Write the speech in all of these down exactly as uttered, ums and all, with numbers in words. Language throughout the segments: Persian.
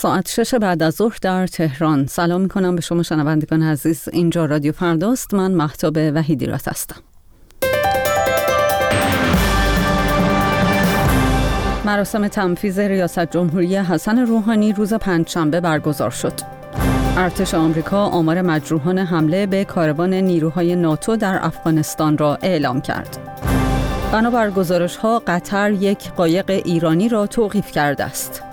ساعت شش بعد از ظهر در تهران. سلام میکنم به شما شنوندگان عزیز. اینجا رادیو فرداست. من مهتاب وحیدی رات هستم. مراسم تنفیذ ریاست جمهوری حسن روحانی روز پنجشنبه برگزار شد. ارتش آمریکا آمار مجروحان حمله به کاروان نیروهای ناتو در افغانستان را اعلام کرد. بنابر گزارش‌ها قطر یک قایق ایرانی را توقیف کرده است.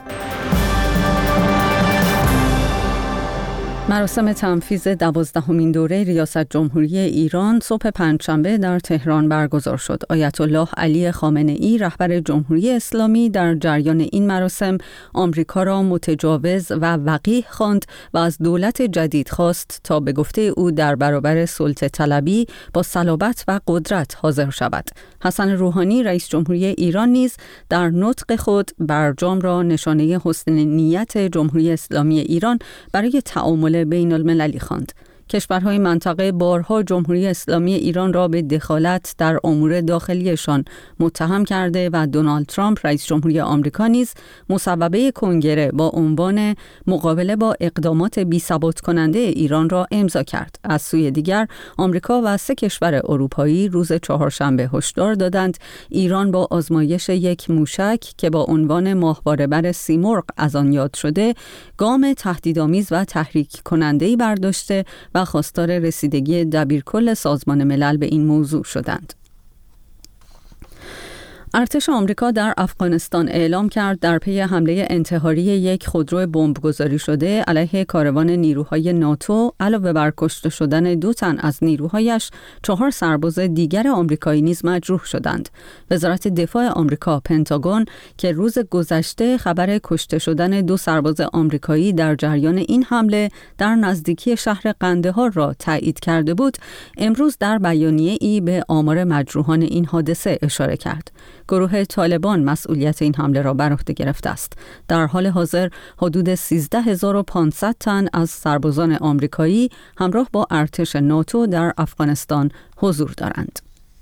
مراسم تنفیذ دوازدهمین دوره ریاست جمهوری ایران صبح پنجشنبه در تهران برگزار شد. آیت الله علی خامنه‌ای رهبر جمهوری اسلامی در جریان این مراسم آمریکا را متجاوز و وقیح خواند و از دولت جدید خواست تا به گفته او در برابر سلطه طلبی با صلابت و قدرت حاضر شود. حسن روحانی رئیس جمهوری ایران نیز در نطق خود برجام را نشانه حسن نیت جمهوری اسلامی ایران برای تعامل بین المللی خواند. کشورهای منطقه بارها جمهوری اسلامی ایران را به دخالت در امور داخلیشان متهم کرده و دونالد ترامپ رئیس جمهوری آمریکا نیز مصوبه کنگره با عنوان مقابله با اقدامات بی‌ثبات کننده ایران را امضا کرد. از سوی دیگر آمریکا و سه کشور اروپایی روز چهارشنبه هشدار دادند ایران با آزمایش یک موشک که با عنوان ماهواره‌بر سیمرغ از آن یاد شده گام تهدیدآمیز و تحریک کننده‌ای برداشته و خواستار رسیدگی دبیرکل سازمان ملل به این موضوع شدند. ارتش آمریکا در افغانستان اعلام کرد در پی حمله انتحاری یک خودرو بمبگذاری شده علیه کاروان نیروهای ناتو علاوه بر کشته شدن دو تن از نیروهایش، چهار سرباز دیگر آمریکایی نیز مجروح شدند. وزارت دفاع آمریکا پنتاگون که روز گذشته خبر کشته شدن دو سرباز آمریکایی در جریان این حمله در نزدیکی شهر قندهار را تایید کرده بود، امروز در بیانیه‌ای به آمار مجروحان این حادثه اشاره کرد. گروه طالبان مسئولیت این حمله را بر عهده گرفته است. در حال حاضر حدود سیزده هزار و پانصد تن از سربازان آمریکایی همراه با ارتش ناتو در افغانستان حضور دارند.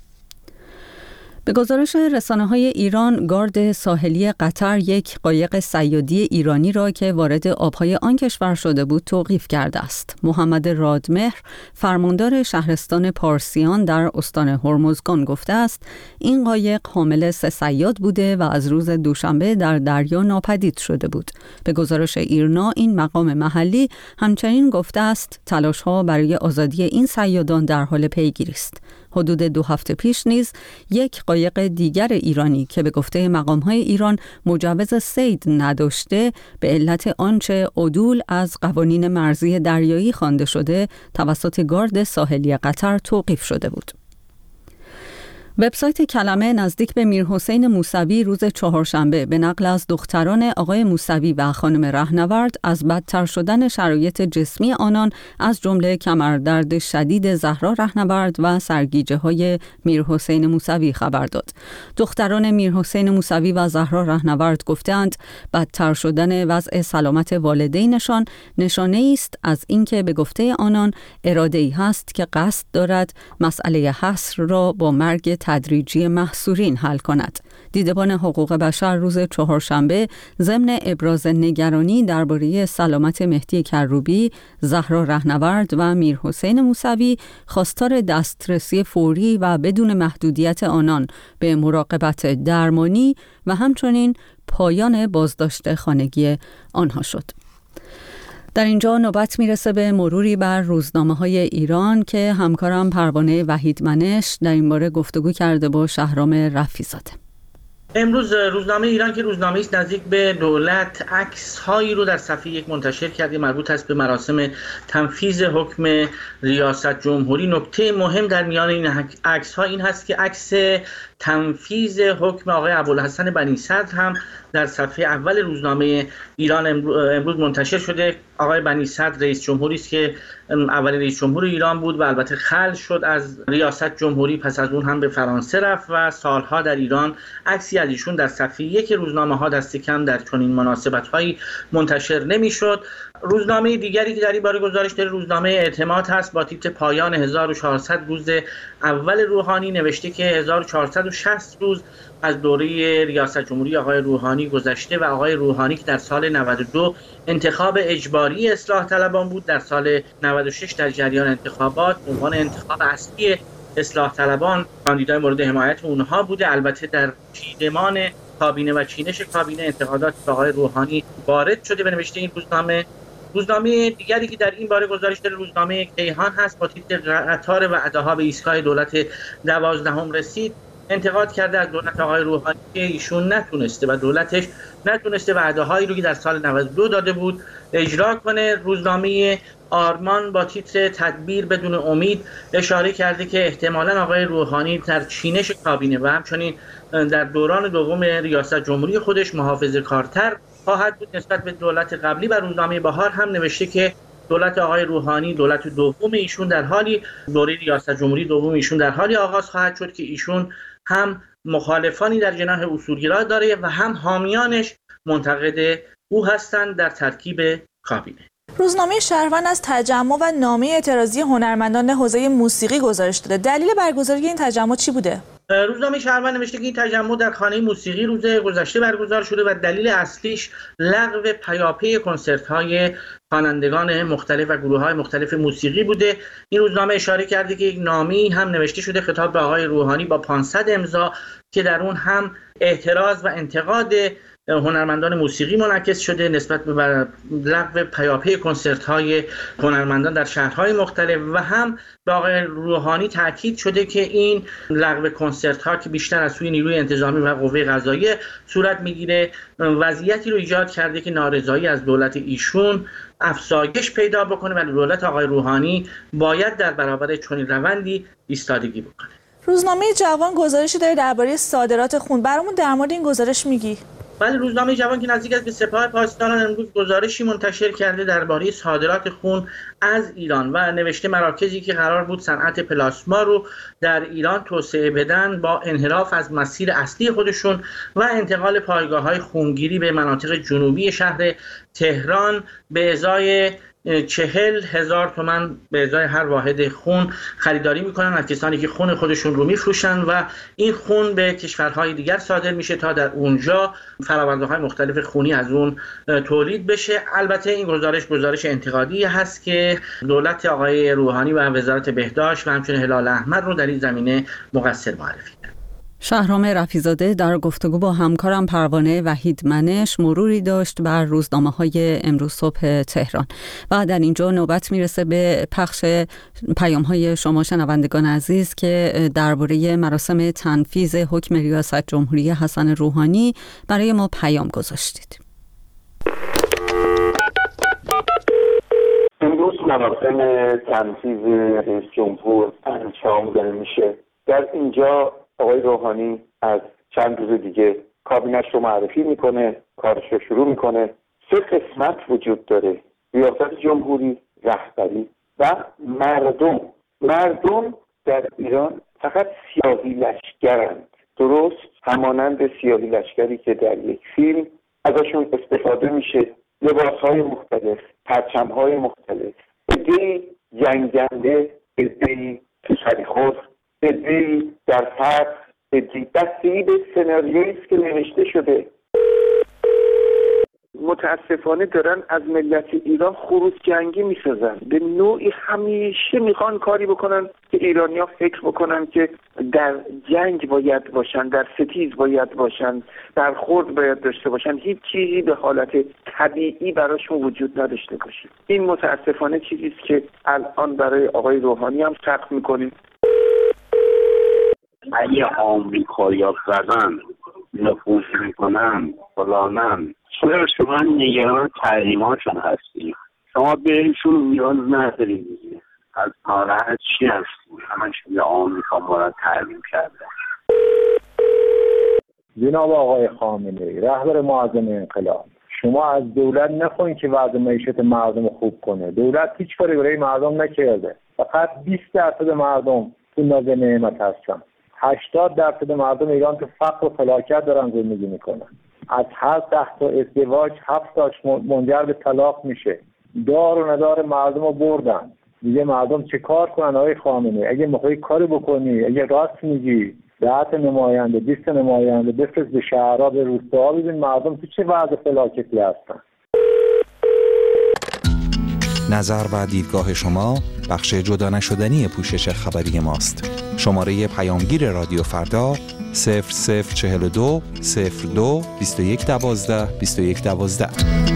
به گزارش رسانه‌های ایران، گارد ساحلی قطر یک قایق صیادی ایرانی را که وارد آبهای آن کشور شده بود توقیف کرده است. محمد رادمهر، فرماندار شهرستان پارسیان در استان هرمزگان گفته است این قایق حامل سه صیاد بوده و از روز دوشنبه در دریا ناپدید شده بود. به گزارش ایرنا، این مقام محلی همچنین گفته است تلاش‌ها برای آزادی این صیادان در حال پیگیری است. حدود دو هفته پیش نیز یک قایق دیگر ایرانی که به گفته مقام‌های ایران مجوز صید نداشته به علت آنچه عدول از قوانین مرزی دریایی خوانده شده توسط گارد ساحلی قطر توقیف شده بود. وبسایت کلمه نزدیک به میرحسین موسوی روز چهارشنبه به نقل از دختران آقای موسوی و خانم رهنورد از بدتر شدن شرایط جسمی آنان از جمله کمردرد شدید زهرا رهنورد و سرگیجه‌های میرحسین موسوی خبر داد. دختران میرحسین موسوی و زهرا رهنورد گفتند بدتر شدن وضع سلامت والدینشان نشانه است از اینکه به گفته آنان اراده‌ای هست که قصد دارد مسئله حصر را با مرگ تدریجی محصورین حل کند. دیدبان حقوق بشر روز چهارشنبه ضمن ابراز نگرانی درباره سلامت مهدی کروبی، زهرا رهنورد و میرحسین موسوی خواستار دسترسی فوری و بدون محدودیت آنان به مراقبت درمانی و همچنین پایان بازداشت خانگی آنها شد. در اینجا نوبت میرسه به مروری بر روزنامه‌های ایران که همکارم پروانه وحیدمنش در این باره گفتگو کرده با شهرام رفیع‌زاده. امروز روزنامه ایران که روزنامه‌ای است نزدیک به دولت عکس‌هایی رو در صفحه یک منتشر کرده مربوط است به مراسم تنفیذ حکم ریاست جمهوری. نکته مهم در میان این عکس‌ها این هست که عکس تنفیذ حکم آقای ابوالحسن بنی صدر هم در صفحه اول روزنامه ایران امروز منتشر شده. آقای بنی صدر رئیس جمهوری است که اولین رئیس جمهور ایران بود و البته خلع شد از ریاست جمهوری، پس از اون هم به فرانسه رفت و سالها در ایران عکسی از ایشون در صفحه یک روزنامه‌ها دست کم در چنین مناسبت‌هایی منتشر نمی‌شد. روزنامه دیگری که در این باره گزارش داره روزنامه اعتماد هست با تیتر پایان هزار و چهارصد روز اول روحانی. نوشته که هزار و چهارصد و شصت روز از دوره ریاست جمهوری آقای روحانی گذشته و آقای روحانی که در سال نود و دو انتخاب اجباری اصلاح طلبان بود، در سال نود و شش در جریان انتخابات به عنوان انتخاب اصلی اصلاح طلبان کاندیدای مورد حمایت اونها بوده. البته در چیدمان کابینه و چینش کابینه انتقادات به آقای روحانی وارد شده و نوشته این روزنامه. روزنامه دیگری که در این باره گزارش داره روزنامه کیهان هست با تیتر قطار وعده‌ها به ایستگاه دولت دوازدهم رسید. انتقاد کرده از دولت آقای روحانی که ایشون نتونسته و دولتش نتونسته وعده‌هایی رو که در سال نود و دو داده بود اجرا کنه. روزنامه آرمان با تیتر تدبیر بدون امید اشاره کرده که احتمالاً آقای روحانی در چینش کابینه و همچنین در دوران دوم ریاست جمهوری خودش محافظه‌کارتر خواهد بود نسبت به دولت قبلی. و روزنامه بهار هم نوشته که دولت آقای روحانی دولت دوم ایشون در حالی دوره ریاست جمهوری دوم ایشون در حالی آغاز خواهد شد که ایشون هم مخالفانی در جناح اصولگرا داره و هم حامیانش منتقد او هستند در ترکیب کابینه. روزنامه شهروند از تجمع و نامه اعتراضی هنرمندان حوزه موسیقی گزارش داده. دلیل برگزاری این تجمع چی بوده؟ روزنامه شهروند نوشته که این تجمع در خانه موسیقی روز گذشته برگزار شده و دلیل اصلیش لغو پیاپی کنسرت‌های خوانندگان مختلف و گروه‌های مختلف موسیقی بوده. این روزنامه اشاره کرده که یک نامه‌ای هم نوشته شده خطاب به آقای روحانی با پانصد امضا که در اون هم اعتراض و انتقاد هنرمندان موسیقی منعکس شده نسبت به لغو پیاپی کنسرت‌های هنرمندان در شهرهای مختلف و هم به آقای روحانی تاکید شده که این لغو کنسرت‌ها که بیشتر از سوی نیروی انتظامی و قوه قضاییه صورت میگیره وضعیتی رو ایجاد کرده که نارضایی از دولت ایشون افزایش پیدا بکنه و دولت آقای روحانی باید در برابر چنین روندی ایستادگی بکنه. روزنامه جوان گزارشی داره درباره صادرات خون. برامون در مورد این گزارش میگی؟ بله، روزنامه جوان که نزدیک است به سپاه پاسداران امروز گزارشی منتشر کرده درباره صادرات خون از ایران و نوشته مراکزی که قرار بود صنعت پلاسما رو در ایران توسعه بدن با انحراف از مسیر اصلی خودشون و انتقال پایگاه‌های خونگیری به مناطق جنوبی شهر تهران به ازای چهل هزار تومان به ازای هر واحد خون خریداری میکنن از کسانی که خون خودشون رو میفروشن و این خون به کشورهای دیگر صادر میشه تا در اونجا فرآورده‌های مختلف خونی از اون تولید بشه. البته این گزارش گزارش انتقادی هست که دولت آقای روحانی و وزارت بهداشت و همچنین هلال احمر رو در این زمینه مقصر معرفی کرد. شهرام رفیع‌زاده در گفتگو با همکارم پروانه وحید منش مروری داشت بر روزنامه‌های امروز صبح تهران و در اینجا نوبت میرسه به پخش پیام‌های شما شنوندگان عزیز که درباره مراسم تنفیذ حکم ریاست جمهوری حسن روحانی برای ما پیام گذاشتید. امروز مراسم تنفیذ رئیس جمهور انجام داده میشه. در اینجا آقای روحانی از چند روز دیگه کابینش رو معرفی میکنه، کارش رو شروع میکنه. سه قسمت وجود داره: ریاست جمهوری، رهبری و مردم. مردم در ایران فقط سیاهی لشکرند، درست همانند سیاهی لشکری که در یک فیلم ازشون استفاده میشه. لباسهای مختلف، پرچمهای مختلف، عده‌ای جنگنده، عده‌ای تو سریخور، عده‌ای در فرق، عده‌ای بستگی به سناریویی است که نوشته شده. متاسفانه دارن از ملت ایران خروج جنگی میسازن. به نوعی همیشه میخوان کاری بکنن که ایرانی‌ها فکر بکنن که در جنگ باید باشن، در ستیز باید باشن، در خورد باید داشته باشن، هیچ چیزی به حالت طبیعی براشون وجود نداشته باشه. این متاسفانه چیزی است که الان برای آقای روحانی هم سخت میکنیم. اگه آمریکایی‌ها زدن نفوذ میکنن فلانن، چرا شما نگران تحریماشون هستی؟ شما بهشون نیاز ندارید دیگه. از ناراحت چی هستی؟ همش میگه آمریکا ما را تحریم کرده. جناب آقای خامنه‌ای رهبر معظم انقلاب، شما از دولت نخواهید که وضع معیشت مردم خوب کنه. دولت هیچ کاری برای مردم نکرده. فقط بیست درصد مردم تو ناز نعمت هستن. هشتاد درصد مردم ایران تو فقر و فلاکت دارن زندگی میکنن. از هر ده تا ازدواج هفت تاش منجر به طلاق میشه. دار و ندار مردم رو بردن. دیگه مردم چه کار کنن آقای خامنه‌ای؟ اگه میخوای کاری بکنی، اگه راست میگی، ده نماینده بیست نماینده بفرست به شهرها به روستاها، ببین مردم تو چه وضع فلاکتی هستن. نظر و دیدگاه شما بخش جدا نشدنی پوشش خبری ماست. شماره پیامگیر رادیو فردا صفر صفر چهل و دو صفر دو بیست و یک دوازده بیست و یک دوازده.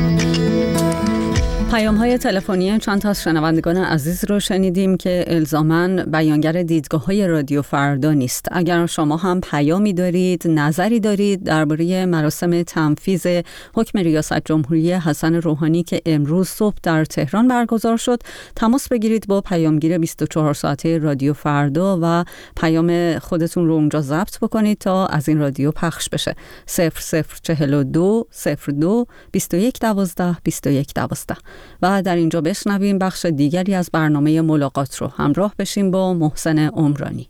پیام های تلفنی چند تا از شنوندگان عزیز رو شنیدیم که الزاماً بیانگر دیدگاه های رادیو فردا نیست. اگر شما هم پیامی دارید، نظری دارید درباره مراسم تنفیذ حکم ریاست جمهوری حسن روحانی که امروز صبح در تهران برگزار شد، تماس بگیرید با پیامگیر بیست و چهار ساعته رادیو فردا و پیام خودتون رو اونجا ضبط بکنید تا از این رادیو پخش بشه. صفر صفر چهل و دو صفر دو بیست و یک دوازده بیست و یک دوازده. و در اینجا بشنویم بخش دیگری از برنامه ملاقات رو. همراه بشیم با محسن عمرانی.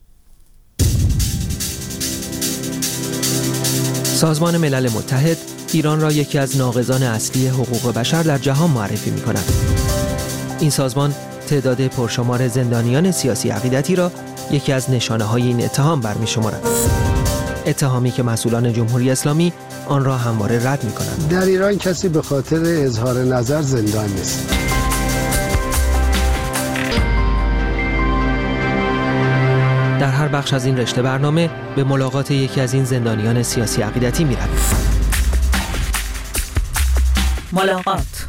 سازمان ملل متحد ایران را یکی از ناقضان اصلی حقوق بشر در جهان معرفی می کند. این سازمان تعداد پرشمار زندانیان سیاسی عقیدتی را یکی از نشانه های این اتهام برمی شمارد. اتهامی که مسئولان جمهوری اسلامی آن را همواره رد می کنند. در ایران کسی به خاطر اظهار نظر زندان نیست. در هر بخش از این رشته برنامه به ملاقات یکی از این زندانیان سیاسی عقیدتی می رویم. ملاقات.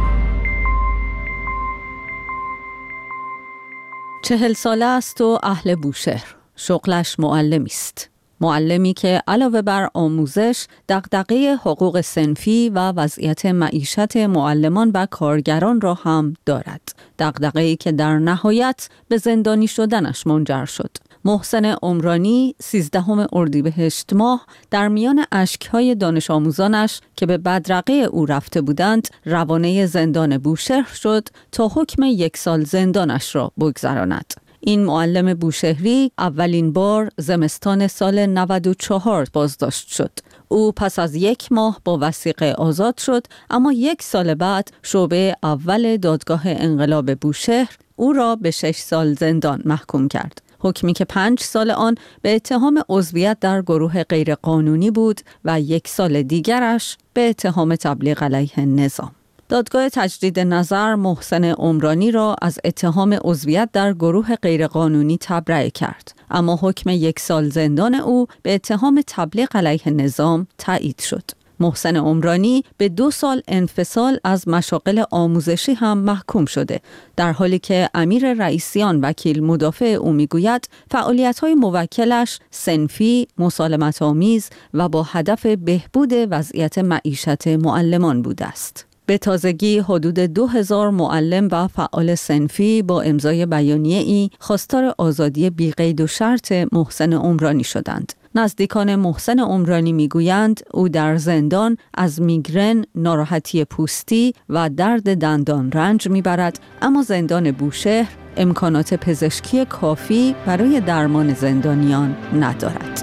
چهل ساله است و اهل بوشهر. شغلش معلمی است. معلمی که علاوه بر آموزش، دغدغه حقوق صنفی و وضعیت معیشت معلمان و کارگران را هم دارد. دغدغه‌ای که در نهایت به زندانی شدنش منجر شد. محسن عمرانی سیزدهم اردیبهشت ماه در میان اشک‌های دانش آموزانش که به بدرقه او رفته بودند روانه زندان بوشهر شد تا حکم یک سال زندانش را بگذراند. این معلم بوشهری اولین بار زمستان سال نود و چهار بازداشت شد. او پس از یک ماه با وثیقه آزاد شد، اما یک سال بعد شعبه اول دادگاه انقلاب بوشهر او را به شش سال زندان محکوم کرد. حکمی که پنج سال آن به اتهام عضویت در گروه غیرقانونی بود و یک سال دیگرش به اتهام تبلیغ علیه نظام. دادگاه تجدید نظر محسن عمرانی را از اتهام عضویت در گروه غیرقانونی تبرئه کرد، اما حکم یک سال زندان او به اتهام تبلیغ علیه نظام تایید شد. محسن عمرانی به دو سال انفصال از مشاغل آموزشی هم محکوم شده، در حالی که امیر رئیسیان وکیل مدافع او میگوید فعالیت‌های موکلش صنفی، مسالمت‌آمیز و با هدف بهبود وضعیت معیشت معلمان بوده است. به تازگی حدود دو هزار معلم و فعال صنفی با امضای بیانیه‌ای خواستار آزادی بی قید و شرط محسن عمرانی شدند. نزدیکان محسن عمرانی میگویند او در زندان از میگرن، ناراحتی پوستی و درد دندان رنج میبرد، اما زندان بوشهر امکانات پزشکی کافی برای درمان زندانیان ندارد.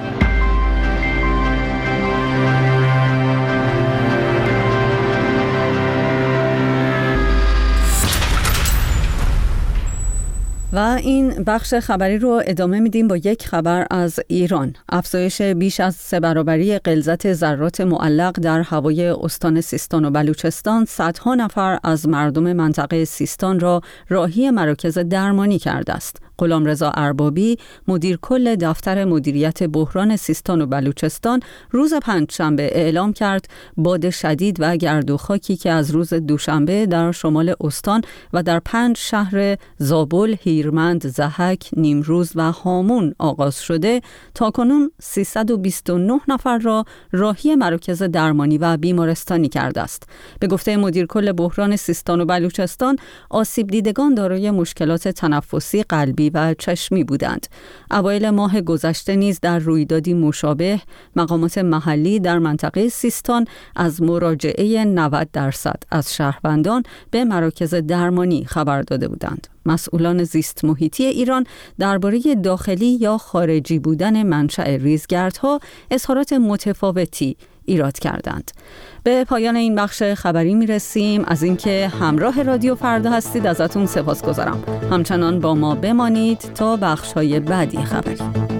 و این بخش خبری رو ادامه میدیم با یک خبر از ایران. افزایش بیش از سه برابری غلظت ذرات معلق در هوای استان سیستان و بلوچستان صدها نفر از مردم منطقه سیستان را راهی مراکز درمانی کرده است. غلامرضا اربابی، مدیر کل دفتر مدیریت بحران سیستان و بلوچستان، روز پنجشنبه اعلام کرد باد شدید و گرد و خاکی که از روز دوشنبه در شمال استان و در پنج شهر زابل، هیرمند، ضحک، نیمروز و هامون آغاز شده، تاکنون سیصد و بیست و نه نفر را راهی مراکز درمانی و بیمارستانی کرده است. به گفته مدیر کل بحران سیستان و بلوچستان، آسیب دیدگان دارای مشکلات تنفسی، قلبی و چشمی بودند. اوایل ماه گذشته نیز در رویدادی مشابه مقامات محلی در منطقه سیستان از مراجعه نود درصد از شهروندان به مراکز درمانی خبر داده بودند. مسئولان زیست محیطی ایران درباره داخلی یا خارجی بودن منشأ ریزگردها اظهارات متفاوتی ایراد کردند. به پایان این بخش خبری میرسیم. از اینکه همراه رادیو فردا هستید ازتون سپاسگزارم. همچنان با ما بمانید تا بخش‌های بعدی خبری.